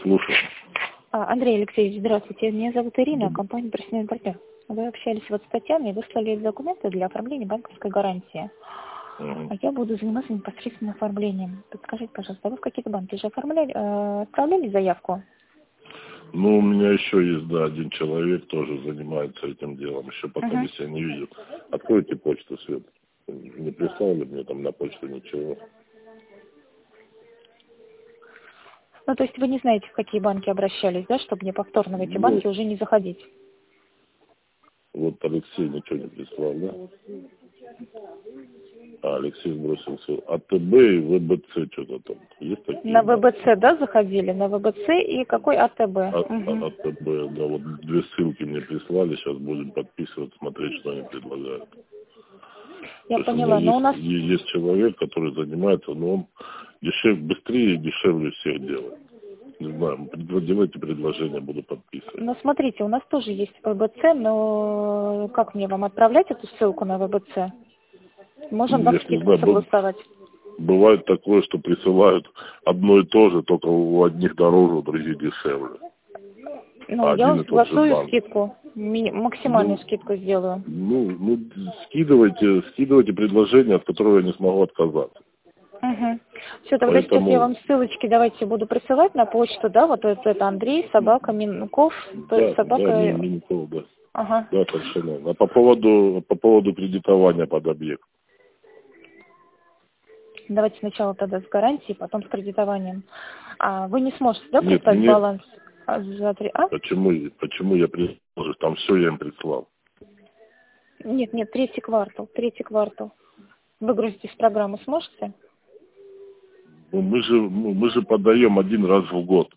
Слушаю. Андрей Алексеевич, здравствуйте. Меня зовут Ирина, компания «Профессиональный партнер». Вы общались вот с Татьяной и выслали документы для оформления банковской гарантии. А я буду заниматься непосредственно оформлением. Подскажите, пожалуйста, вы в какие-то банки уже отправляли заявку? Ну, у меня еще есть, да, один человек тоже занимается этим делом. Еще пока я не видел. Откройте почту, Свет. Не прислали мне там на почту ничего. Ну, то есть вы не знаете, в какие банки обращались, да, чтобы мне повторно в эти банки уже не заходить? Вот Алексей ничего не прислал, да? Алексей сбросил все. АТБ и ВБЦ что-то там. Есть такие? На ВБЦ, да, заходили? На ВБЦ и какой АТБ? АТБ, да, вот 2 ссылки мне прислали, сейчас будем подписывать, смотреть, что они предлагают. Я поняла, но у нас... Есть человек, который занимается, но он быстрее и дешевле всех делает. Не знаю, делайте предложение, буду подписывать. Ну, смотрите, у нас тоже есть ВБЦ, но как мне вам отправлять эту ссылку на ВБЦ? Можем вам скидку согласовать. Бывает такое, что присылают одно и то же, только у одних дороже, у других дешевле. Ну, я вам согласую скидку, максимальную скидку сделаю. Ну, скидывайте предложение, от которого я не смогу отказаться. Все, тогда сейчас я вам ссылочки давайте буду присылать на почту, да, вот это Андрей, собака, Минков, то есть собака... Да, Минков, да. Да, совершенно. А по поводу кредитования под объект? Давайте сначала тогда с гарантией, потом с кредитованием. А вы не сможете, да, прислать баланс за 3... Почему я прислал? Там все я им прислал. Нет, третий квартал. Выгрузить из программы сможете? Ну, мы же подаем 1 раз в год.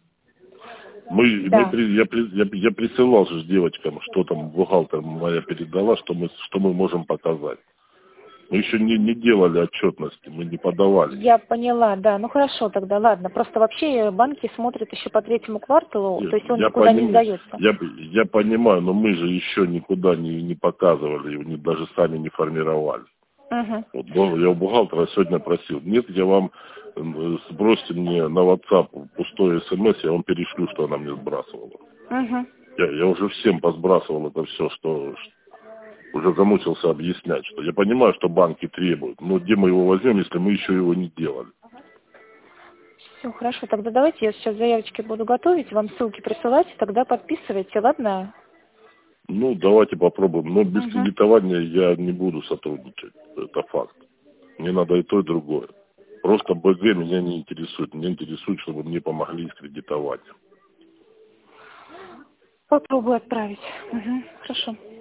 Я присылал же девочкам, что там бухгалтер моя передала, что мы можем показать. Мы еще не делали отчетности, мы не подавали. Я поняла, да. Ну хорошо тогда, ладно. Просто вообще банки смотрят еще по 3-му кварталу, то есть он никуда не сдается. Я понимаю, но мы же еще никуда не показывали, его даже сами не формировали. Вот, я у бухгалтера сегодня просил, нет, я вам сбросьте мне на WhatsApp пустой смс, я вам перешлю, что она мне сбрасывала. Я уже всем посбрасывал это все, что уже замучился объяснять, что я понимаю, что банки требуют, но где мы его возьмем, если мы еще его не делали? Все, хорошо, тогда давайте я сейчас заявочки буду готовить, вам ссылки присылать, тогда подписывайте, ладно? Ну, давайте попробуем, но без кредитования я не буду сотрудничать, это факт. Мне надо и то, и другое. Просто БГ меня не интересует, меня интересует, чтобы мне помогли с кредитованием. Попробую отправить. Хорошо.